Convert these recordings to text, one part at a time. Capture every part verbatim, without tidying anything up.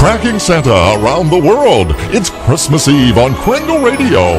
Tracking Santa around the world. It's Christmas Eve on Kringle Radio.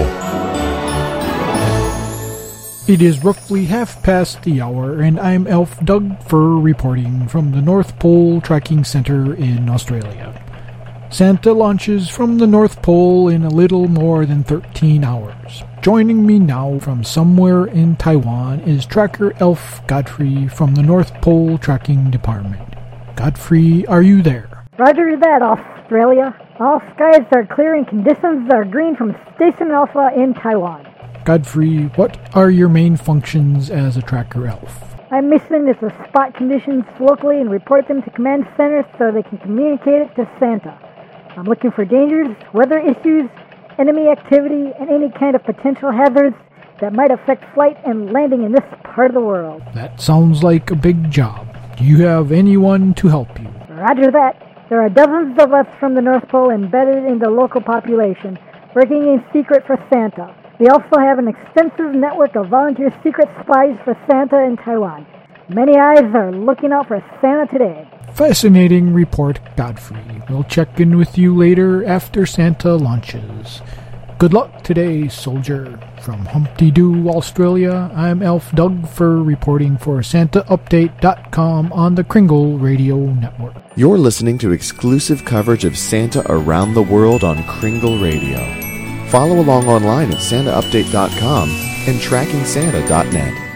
It is roughly half past the hour, and I'm Elf Doug Fur reporting from the North Pole Tracking Center in Australia. Santa launches from the North Pole in a little more than thirteen hours. Joining me now from somewhere in Taiwan is Tracker Elf Godfrey from the North Pole Tracking Department. Godfrey, are you there? Roger that, Australia. All skies are clear and conditions are green from Station Alpha in Taiwan. Godfrey, what are your main functions as a Tracker Elf? My mission is to spot conditions locally and report them to Command Center so they can communicate it to Santa. I'm looking for dangers, weather issues, enemy activity, and any kind of potential hazards that might affect flight and landing in this part of the world. That sounds like a big job. Do you have anyone to help you? Roger that. There are dozens of us from the North Pole embedded in the local population, working in secret for Santa. We also have an extensive network of volunteer secret spies for Santa in Taiwan. Many eyes are looking out for Santa today. Fascinating report, Godfrey. We'll check in with you later after Santa launches. Good luck today, soldier. From Humpty Doo, Australia, I'm Elf Doug Fur reporting for Santa Update dot com on the Kringle Radio Network. You're listening to exclusive coverage of Santa around the world on Kringle Radio. Follow along online at Santa Update dot com and Tracking Santa dot net.